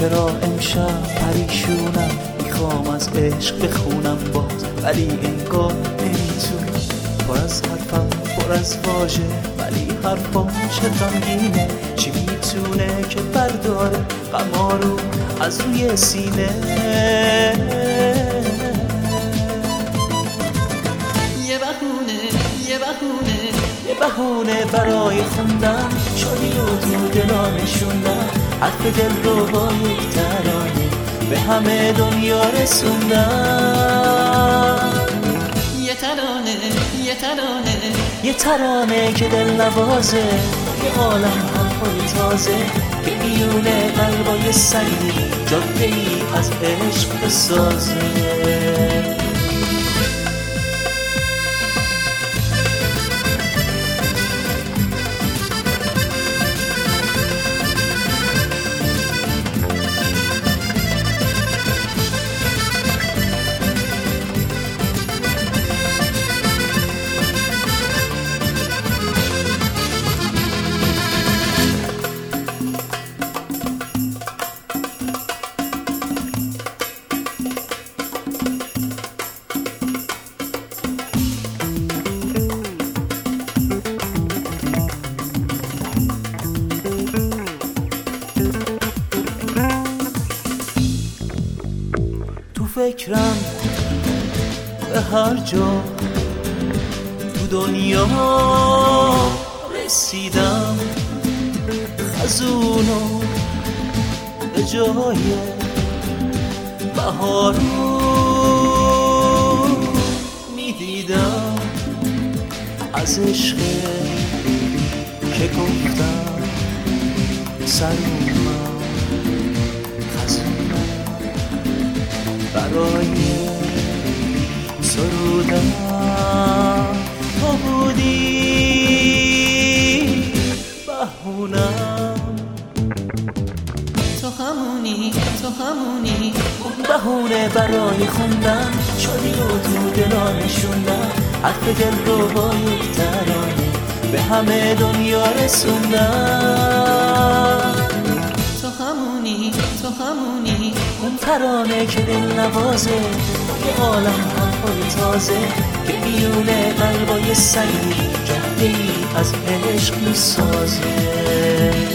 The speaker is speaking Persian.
چرا امشب پریشونم، میخوام از عشق بخونم باز ولی انگار نمیتونم. پر از حرفم پر از واژه ولی حرفام چه غمگینه. چی میتونه که برداره غما رو از روی سینه؟ یه بهونه برای خوندن شدی و تو دلا نشوندن. حرف دل رو با یک ترانه به همه دنیا رسوندن. یه ترانه که دل نوازه، یه عالم حرفای تازه که میونه قلبای سنگی جاده ای از عشق بسازه. فکرم به هر جا تو دنیا رسیدم، خزونو به جای بهارو میدیدم. از عشق که گفتم سر اومد خزونم برای سرودن تو بودی بهونم. تو همونی اون بهونه برای خوندن شدی و تو دلا نشوندن. حرف دل رو با یک ترانه به همه دنیا رسوندن. تو همونی اون ترانه که دل نوازه، یه عالم حرفای تازه که میونه قلبای سنگی جاده ای از عشق میسازه.